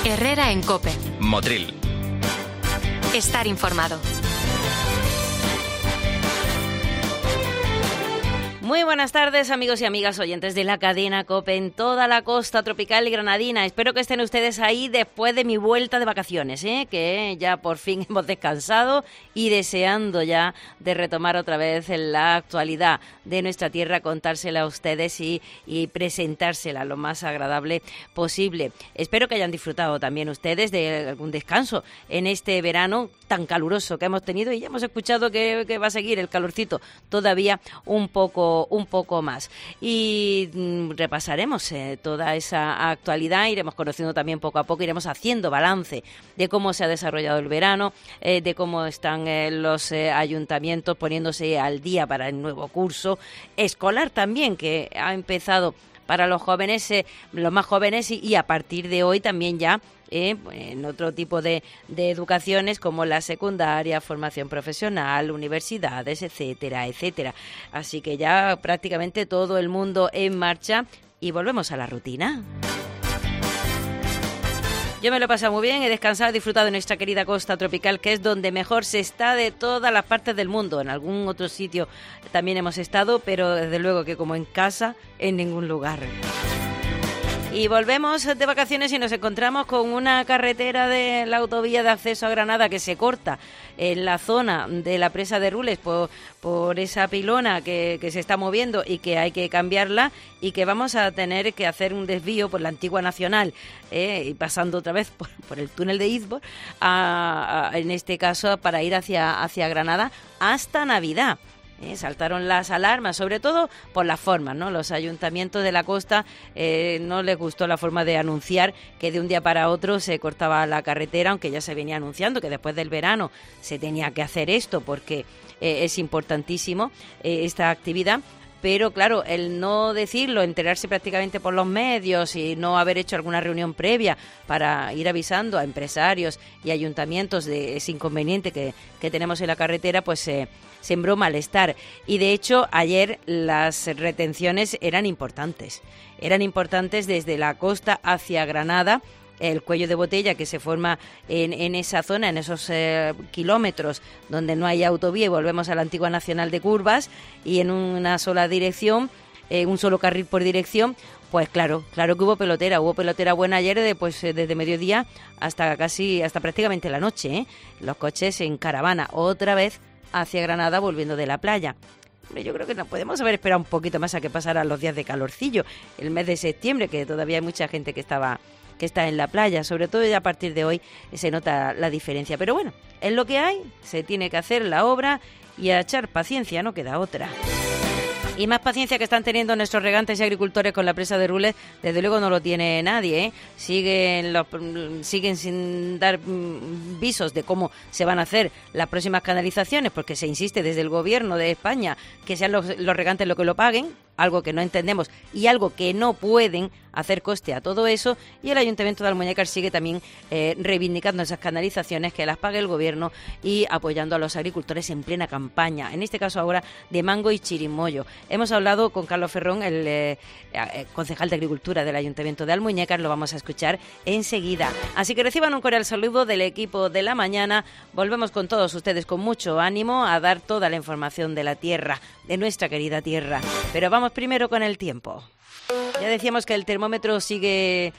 Herrera en COPE. Motril. Estar informado. Muy buenas tardes, amigos y amigas oyentes de la cadena COPE en toda la costa tropical y granadina. Espero que estén ustedes ahí después de mi vuelta de vacaciones, que ya por fin hemos descansado y deseando ya de retomar otra vez la actualidad de nuestra tierra, contársela a ustedes y presentársela lo más agradable posible. Espero que hayan disfrutado también ustedes de algún descanso en este verano tan caluroso que hemos tenido, y ya hemos escuchado que va a seguir el calorcito todavía un poco más. Y repasaremos toda esa actualidad, iremos conociendo también poco a poco, iremos haciendo balance de cómo se ha desarrollado el verano, de cómo están los ayuntamientos poniéndose al día para el nuevo curso escolar también, que ha empezado para los jóvenes, los más jóvenes, y a partir de hoy también ya en otro tipo de educaciones como la secundaria, formación profesional, universidades, etcétera, etcétera. Así que ya prácticamente todo el mundo en marcha y volvemos a la rutina. Yo me lo he pasado muy bien, he descansado, he disfrutado de nuestra querida costa tropical, que es donde mejor se está de todas las partes del mundo. En algún otro sitio también hemos estado, pero desde luego que como en casa, en ningún lugar. Y volvemos de vacaciones y nos encontramos con una carretera de la autovía de acceso a Granada que se corta en la zona de la presa de Rules por esa pilona que se está moviendo y que hay que cambiarla, y que vamos a tener que hacer un desvío por la antigua Nacional, y pasando otra vez por el túnel de Izbor, en este caso para ir hacia Granada hasta Navidad. Saltaron las alarmas, sobre todo por las formas, ¿no? Los ayuntamientos de la costa no les gustó la forma de anunciar que de un día para otro se cortaba la carretera, aunque ya se venía anunciando que después del verano se tenía que hacer esto porque es importantísimo esta actividad. Pero claro, el no decirlo, enterarse prácticamente por los medios y no haber hecho alguna reunión previa para ir avisando a empresarios y ayuntamientos de ese inconveniente que tenemos en la carretera, pues sembró malestar. Y de hecho, ayer las retenciones eran importantes desde la costa hacia Granada. El cuello de botella que se forma en esa zona, en esos kilómetros donde no hay autovía, y volvemos a la antigua Nacional de Curvas, y en una sola dirección, un solo carril por dirección. Pues claro que hubo pelotera buena ayer, desde mediodía hasta prácticamente la noche, los coches en caravana, otra vez hacia Granada volviendo de la playa. Yo creo que nos podemos haber esperado un poquito más a que pasaran los días de calorcillo, el mes de septiembre, que todavía hay mucha gente que está en la playa. Sobre todo ya a partir de hoy se nota la diferencia. Pero bueno, es lo que hay, se tiene que hacer la obra y a echar paciencia, no queda otra. Y más paciencia que están teniendo nuestros regantes y agricultores con la presa de Rules, desde luego no lo tiene nadie, Siguen sin dar visos de cómo se van a hacer las próximas canalizaciones, porque se insiste desde el gobierno de España que sean los regantes los que lo paguen, algo que no entendemos y algo que no pueden hacer coste a todo eso. Y el Ayuntamiento de Almuñécar sigue también reivindicando esas canalizaciones, que las pague el gobierno, y apoyando a los agricultores en plena campaña, en este caso ahora de mango y chirimoyo. Hemos hablado con Carlos Ferrón, el concejal de Agricultura del Ayuntamiento de Almuñécar, lo vamos a escuchar enseguida. Así que reciban un cordial saludo del equipo de la mañana. Volvemos con todos ustedes con mucho ánimo a dar toda la información de la tierra, de nuestra querida tierra. Pero vamos primero con el tiempo. Ya decíamos que el termómetro sigue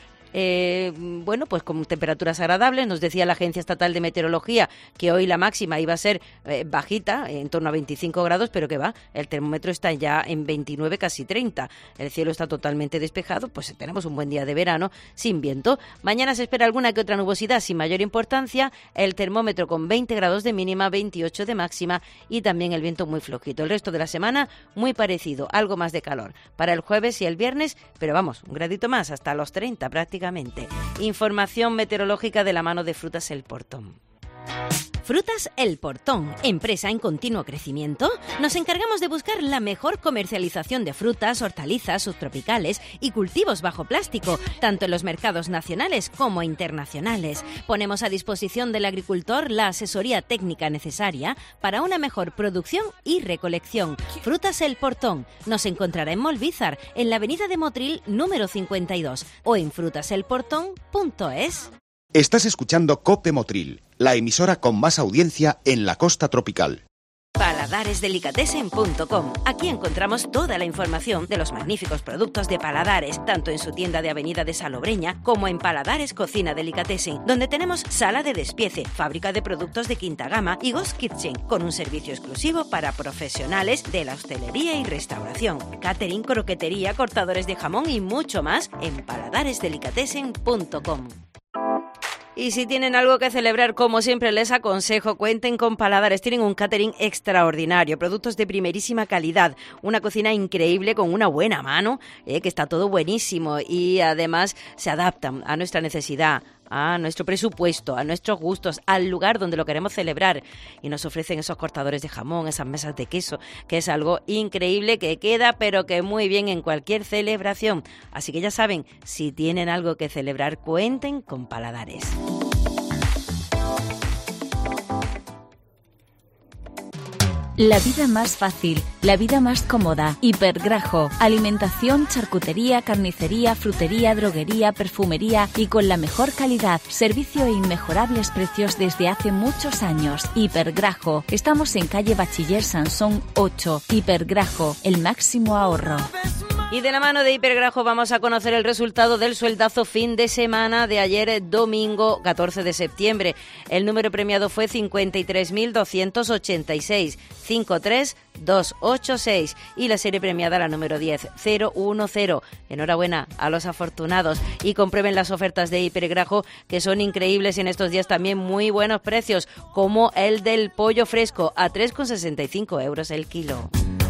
pues con temperaturas agradables. Nos decía la Agencia Estatal de Meteorología que hoy la máxima iba a ser bajita, en torno a 25 grados, pero que va, el termómetro está ya en 29, casi 30. El cielo está totalmente despejado, pues tenemos un buen día de verano, sin viento. Mañana se espera alguna que otra nubosidad sin mayor importancia, el termómetro con 20 grados de mínima, 28 de máxima, y también el viento muy flojito. El resto de la semana muy parecido, algo más de calor para el jueves y el viernes, pero vamos, un gradito más, hasta los 30 prácticamente. Información meteorológica de la mano de Frutas El Portón. Frutas El Portón, empresa en continuo crecimiento. Nos encargamos de buscar la mejor comercialización de frutas, hortalizas, subtropicales y cultivos bajo plástico, tanto en los mercados nacionales como internacionales. Ponemos a disposición del agricultor la asesoría técnica necesaria para una mejor producción y recolección. Frutas El Portón nos encontrará en Molvízar, en la avenida de Motril número 52, o en frutaselportón.es. Estás escuchando COPE Motril, la emisora con más audiencia en la costa tropical. Paladaresdelicatessen.com. Aquí encontramos toda la información de los magníficos productos de Paladares, tanto en su tienda de Avenida de Salobreña como en Paladares Cocina Delicatessen, donde tenemos sala de despiece, fábrica de productos de quinta gama y Ghost Kitchen, con un servicio exclusivo para profesionales de la hostelería y restauración, catering, croquetería, cortadores de jamón y mucho más en paladaresdelicatessen.com. Y si tienen algo que celebrar, como siempre les aconsejo, cuenten con Paladares. Tienen un catering extraordinario, productos de primerísima calidad, una cocina increíble con una buena mano, que está todo buenísimo y además se adaptan a nuestra necesidad, a nuestro presupuesto, a nuestros gustos, al lugar donde lo queremos celebrar. Y nos ofrecen esos cortadores de jamón, esas mesas de queso, que es algo increíble que queda, pero que muy bien en cualquier celebración. Así que ya saben, si tienen algo que celebrar, cuenten con Paladares. La vida más fácil, la vida más cómoda. Hipergrajo. Alimentación, charcutería, carnicería, frutería, droguería, perfumería y con la mejor calidad. Servicio e inmejorables precios desde hace muchos años. Hipergrajo. Estamos en calle Bachiller Sansón 8. Hipergrajo. El máximo ahorro. Y de la mano de Hipergrajo vamos a conocer el resultado del sueldazo fin de semana de ayer, domingo 14 de septiembre. El número premiado fue 53.286, 53286 y la serie premiada la número 10, 010. Enhorabuena a los afortunados y comprueben las ofertas de Hipergrajo, que son increíbles y en estos días también muy buenos precios, como el del pollo fresco a 3,65 euros el kilo.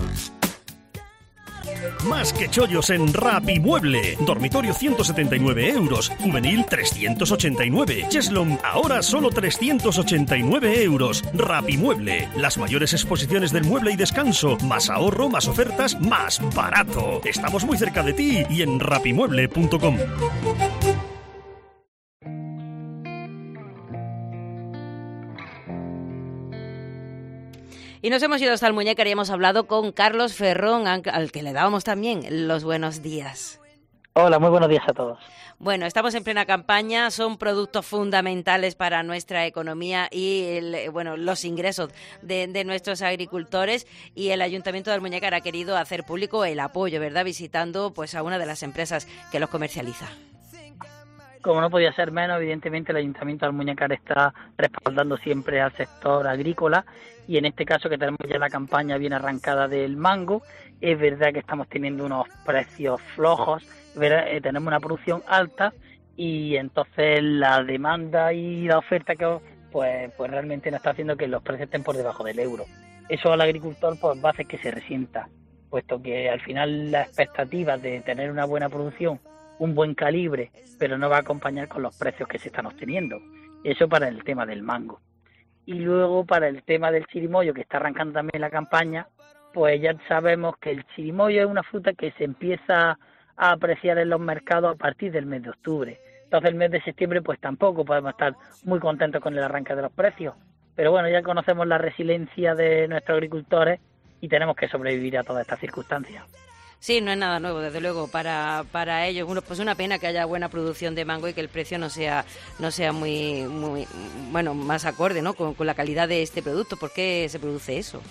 Más que chollos en Rapimueble. Dormitorio 179 euros. Juvenil 389. Cheslom ahora solo 389 euros. Rapimueble. Las mayores exposiciones del mueble y descanso. Más ahorro, más ofertas, más barato. Estamos muy cerca de ti y en rapimueble.com. Y nos hemos ido hasta Almuñécar y hemos hablado con Carlos Ferrón, al que le dábamos también los buenos días. Hola, muy buenos días a todos. Bueno, estamos en plena campaña, son productos fundamentales para nuestra economía y los ingresos de nuestros agricultores, y el Ayuntamiento de Almuñécar ha querido hacer público el apoyo, ¿verdad?, visitando pues a una de las empresas que los comercializa. Como no podía ser menos, evidentemente el Ayuntamiento de Almuñécar está respaldando siempre al sector agrícola, y en este caso que tenemos ya la campaña bien arrancada del mango, es verdad que estamos teniendo unos precios flojos, tenemos una producción alta y entonces la demanda y la oferta que pues realmente nos está haciendo que los precios estén por debajo del euro. Eso al agricultor pues va a hacer que se resienta, puesto que al final las expectativas de tener una buena producción, un buen calibre, pero no va a acompañar con los precios que se están obteniendo. Eso para el tema del mango. Y luego para el tema del chirimoyo, que está arrancando también la campaña, pues ya sabemos que el chirimoyo es una fruta que se empieza a apreciar en los mercados a partir del mes de octubre. Entonces el mes de septiembre pues tampoco podemos estar muy contentos con el arranque de los precios. Pero bueno, ya conocemos la resiliencia de nuestros agricultores y tenemos que sobrevivir a todas estas circunstancias. Sí, no es nada nuevo, desde luego, para ellos. Pues una pena que haya buena producción de mango y que el precio no sea muy bueno, más acorde, ¿no?, con la calidad de este producto. ¿Por qué se produce eso?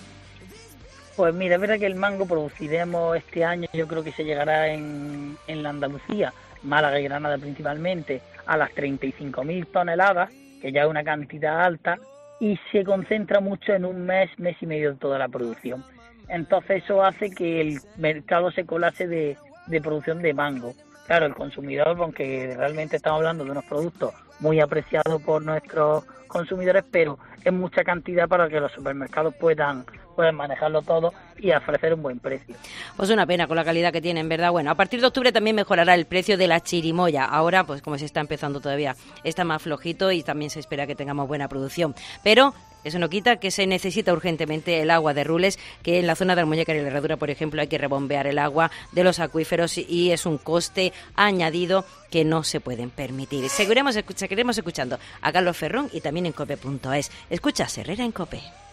Pues mira, es verdad que el mango produciremos este año, yo creo que se llegará en la Andalucía, Málaga y Granada principalmente, a las 35.000 toneladas, que ya es una cantidad alta, y se concentra mucho en un mes y medio de toda la producción. Entonces eso hace que el mercado se colase de producción de mango. Claro, el consumidor, aunque realmente estamos hablando de unos productos muy apreciados por nuestros consumidores, pero es mucha cantidad para que los supermercados puedan manejarlo todo y ofrecer un buen precio. Pues una pena con la calidad que tienen, ¿verdad? Bueno, a partir de octubre también mejorará el precio de la chirimoya. Ahora, pues como se está empezando todavía, está más flojito y también se espera que tengamos buena producción. Pero eso no quita que se necesita urgentemente el agua de Rules, que en la zona de Almuñécar y la Herradura, por ejemplo, hay que rebombear el agua de los acuíferos y es un coste añadido que no se pueden permitir. Seguiremos escuchando a Carlos Ferrón y también en cope.es. Escucha Herrera en COPE.